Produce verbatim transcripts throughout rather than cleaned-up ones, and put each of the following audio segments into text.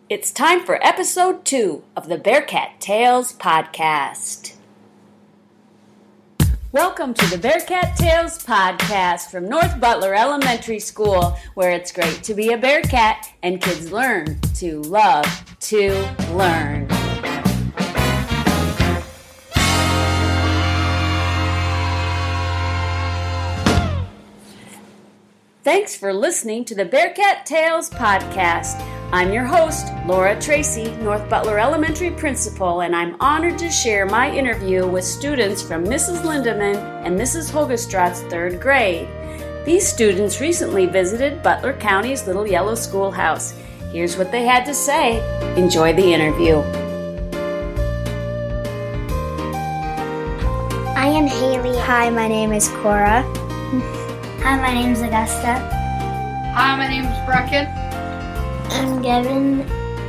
It's time for episode two of the Bearcat Tales podcast. Welcome to the Bearcat Tales podcast from North Butler Elementary School, where it's great to be a Bearcat and kids learn to love to learn. Thanks for listening to the Bearcat Tales podcast. I'm your host, Laura Tracy, North Butler Elementary Principal, and I'm honored to share my interview with students from Missus Lindeman and Missus Hogestrad's third grade. These students recently visited Butler County's Little Yellow Schoolhouse. Here's what they had to say. Enjoy the interview. I am Haley. Hi, my name is Cora. Hi, my name is Augusta. Hi, my name is Bracken. I'm Gavin.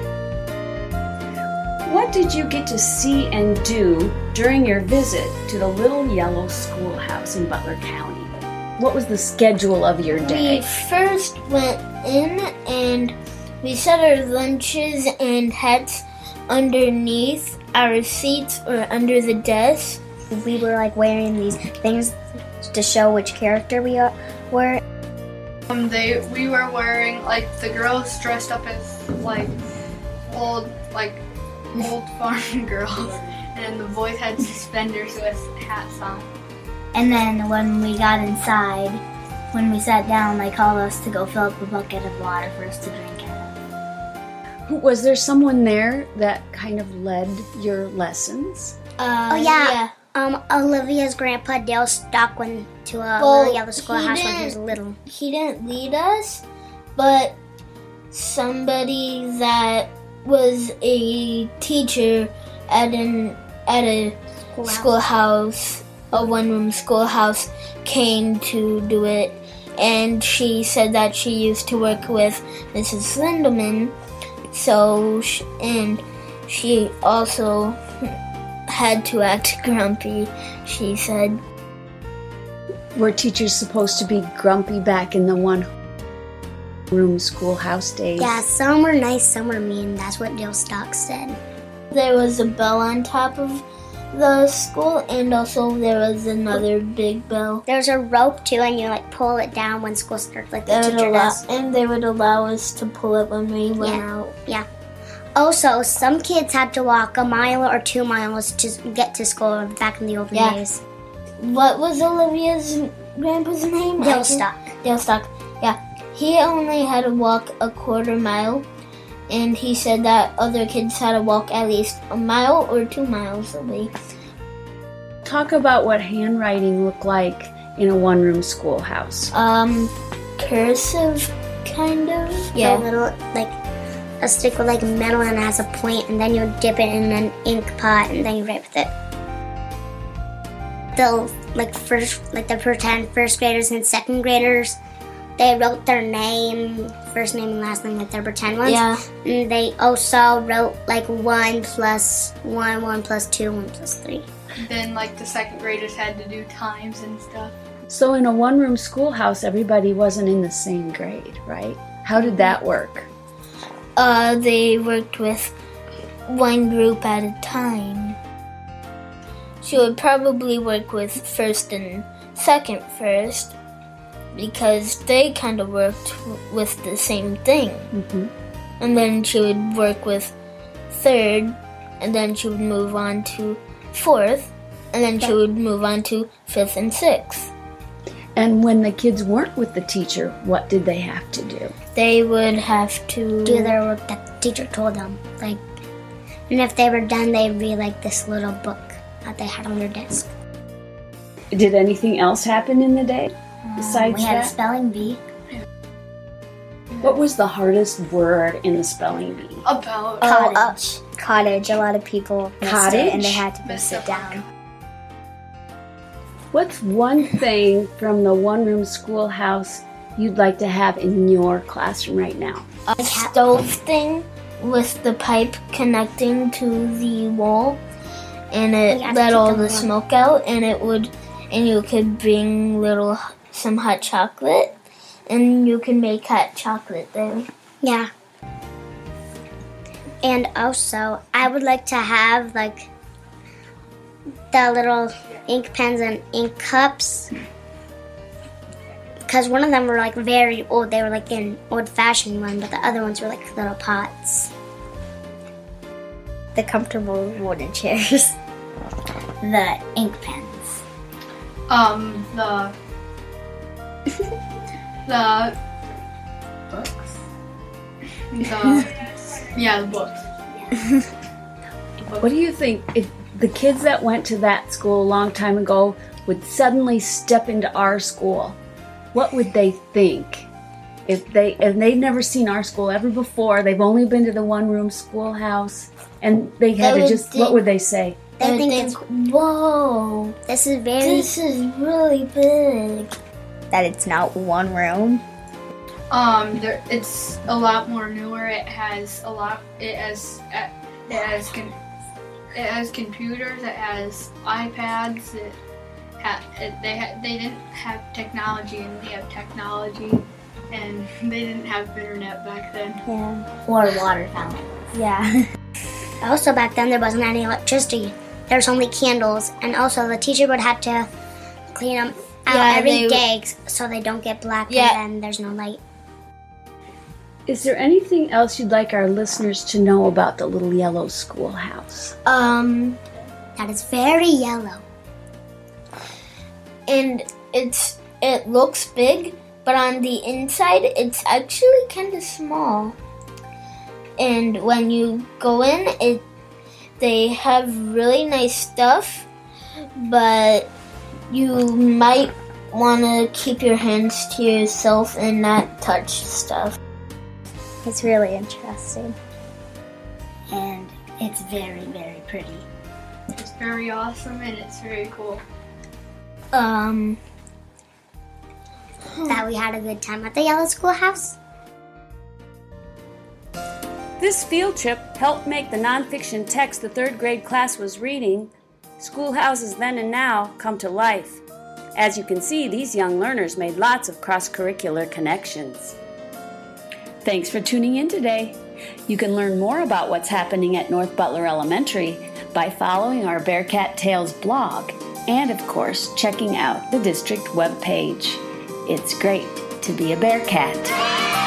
What did you get to see and do during your visit to the Little Yellow Schoolhouse in Butler County? What was the schedule of your day? We first went in and we set our lunches and hats underneath our seats or under the desk. We were like wearing these things to show which character we are, were. Um, they we were wearing like the girls dressed up as like old like old farm girls, and the boys had suspenders with hats on. And then when we got inside, when we sat down, they called us to go fill up a bucket of water for us to drink out of. Was there someone there that kind of led your lessons? Uh, Oh yeah. yeah. Um, Olivia's grandpa Dale Stock went to a Well, Little Yellow Schoolhouse he when he was didn't- little. He didn't lead us, but somebody that was a teacher at an at a Schoolhouse. schoolhouse, a one-room schoolhouse, came to do it, and she said that she used to work with Missus Lindeman, so sh- and she also had to act grumpy, she said. Were teachers supposed to be grumpy back in the one-room schoolhouse days? Yeah, some were nice, some were mean. That's what Dale Stock said. There was a bell on top of the school, and also there was another big bell. There's a rope too, and you like pull it down when school starts, like the That would teacher allow, does. and they would allow us to pull it when we went Yeah. out. Yeah. Also, some kids had to walk a mile or two miles to get to school back in the olden Yeah. days. What was Olivia's grandpa's name? I Dale think- Stock. Dale Stock. Yeah. He only had to walk a quarter mile, and he said that other kids had to walk at least a mile or two miles away. Talk about what handwriting looked like in a one-room schoolhouse. Um, cursive, kind of. A little, like, a stick with like metal and it has a point, and then you dip it in an ink pot, and then you write with it. The like first, like the pretend first graders and second graders, they wrote their name, first name and last name, like their pretend ones. Yeah. And they also wrote like one plus one, one plus two, one plus three. Then like the second graders had to do times and stuff. So in a one-room schoolhouse, everybody wasn't in the same grade, right? How did that work? Uh, they worked with one group at a time. She would probably work with first and second first, because they kind of worked with the same thing. Mm-hmm. And then she would work with third, and then she would move on to fourth, and then she would move on to fifth and sixth. And when the kids weren't with the teacher, what did they have to do? They would have to Do their work that the teacher told them. Like, and if they were done, they'd read like this little book that they had on their desk. Did anything else happen in the day besides We had a that? spelling bee. What was the hardest word in the spelling bee? About Oh, cottage. uh, cottage. A lot of people missed Cottage? it, and they had to be Missed sit it. down. What's one thing from the one-room schoolhouse you'd like to have in your classroom right now? A stove thing with the pipe connecting to the wall, and it Yeah, let keep all them the warm. smoke out, and it would, and you could bring little some hot chocolate, and you can make hot chocolate there. Yeah. And also, I would like to have like the little ink pens and ink cups. Because one of them were like very old. They were like an old-fashioned one, but the other ones were like little pots. The comfortable wooden chairs. The ink pens. Um, the the books. The yeah, the books. What do you think if the kids that went to that school a long time ago would suddenly step into our school? What would they think? If they and they've never seen our school ever before, they've only been to the one-room schoolhouse, and they had They to would just think- what would they say? They They think think, it's, whoa, this is very... this is really big. That it's not one room. Um, there, it's a lot more newer. It has a lot. It has uh, it has con- it has computers. It has iPads. It ha- it, they ha- they didn't have technology, and we have technology, and they didn't have internet back then. Yeah. Or water fountain. Yeah. Also, back then, there wasn't any electricity. There was only candles. And also, the teacher would have to clean them out Yeah, every they- day so they don't get black Yeah. and then there's no light. Is there anything else you'd like our listeners to know about the Little Yellow Schoolhouse? Um, That is very yellow. and it's it looks big, but on the inside, it's actually kind of small. And when you go in, it they have really nice stuff, but you might want to keep your hands to yourself and not touch stuff. It's really interesting. And it's very, very pretty. It's very awesome, and it's very cool. Um, That we had a good time at the Yellow Schoolhouse. This field trip helped make the nonfiction text the third grade class was reading, Schoolhouses Then and Now, come to life. As you can see, these young learners made lots of cross-curricular connections. Thanks for tuning in today. You can learn more about what's happening at North Butler Elementary by following our Bearcat Tales blog and, of course, checking out the district webpage. It's great to be a Bearcat.